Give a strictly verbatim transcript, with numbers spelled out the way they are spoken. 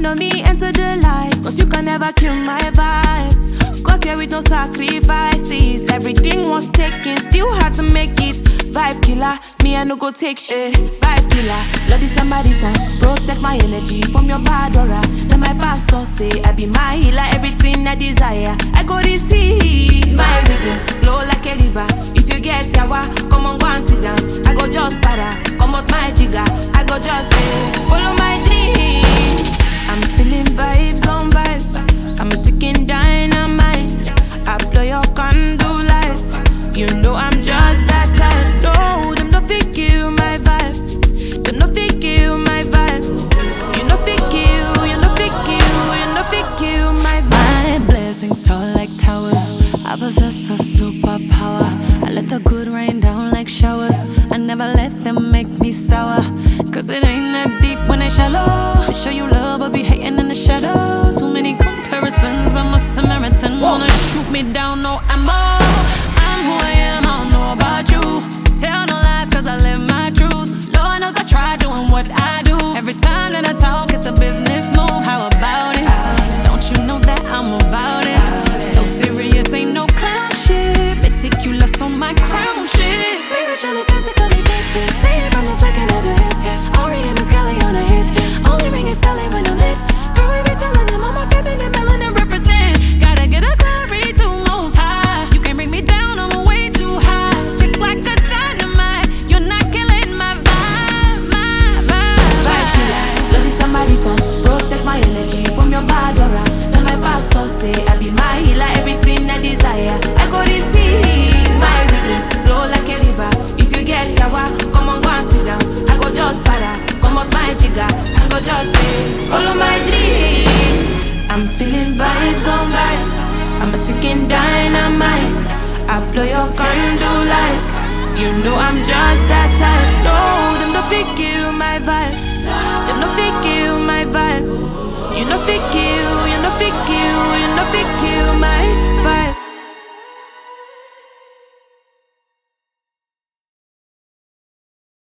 Follow me into the light, cause you can never kill my vibe. Got here with no sacrifices. Everything was taken, still had to make it. Vibe killer, me I no go take shit. Vibe killer, love this somebody time. Protect my energy from your bad aura. Then my pastor say I be my healer, everything I desire I go receive. My rhythm flow like a river. If you get yawa, come on go and sit down. I go just para, come out my jigger. I go just eh, follow my dream. I'm feeling vibes on vibes. I'm a ticking dynamite. I blow your candle lights. You know I'm just that type. No, them no fit kill my vibe. Them no fit kill my vibe. You no fit kill, you no fit kill, you no fit kill my vibe. My blessings tall like towers. I possess a superpower. I let the good rain down like showers. I never let them make me sour. Cause it ain't that deep when they shallow. They show you love but be hating in the shadows. Too many comparisons, I'm a Samaritan. Wanna shoot me down, no ammo. I'm who I am, I don't know about you. Tell no lies cause I live my truth. Lord knows I try doing what I do. Every time that I talk it's a business move. How about it? Don't you know that I'm about it? So serious, ain't no clown shit. Meticulous on my crown shit. Spiritually, physically gifted. See it from the flicking of the hip. Ori and Miss Kelly on a hit. Only ring is selling when I'm lit. Girl, we be telling them I'm a feminine melanin represent. Gotta get a glory to most high. You can't bring me down, I'm way too high. Tick like a dynamite. You're not killing my vibe, my vibe. Vibe killer, love this somebody time. Protect my energy from your bad aura. Then my pastor say I be my healer, everything I desire I go receive. My rhythm flow like a river. If you get yawa, come on go and sit down. I go just para, come up my jigger. I go just eh, follow my dream. I'm feeling vibes on vibes. I'm a ticking dynamite. I blow your candle lights. You know I'm just that type. No, them no fit kill my vibe. Them no fit kill my vibe. You no fit kill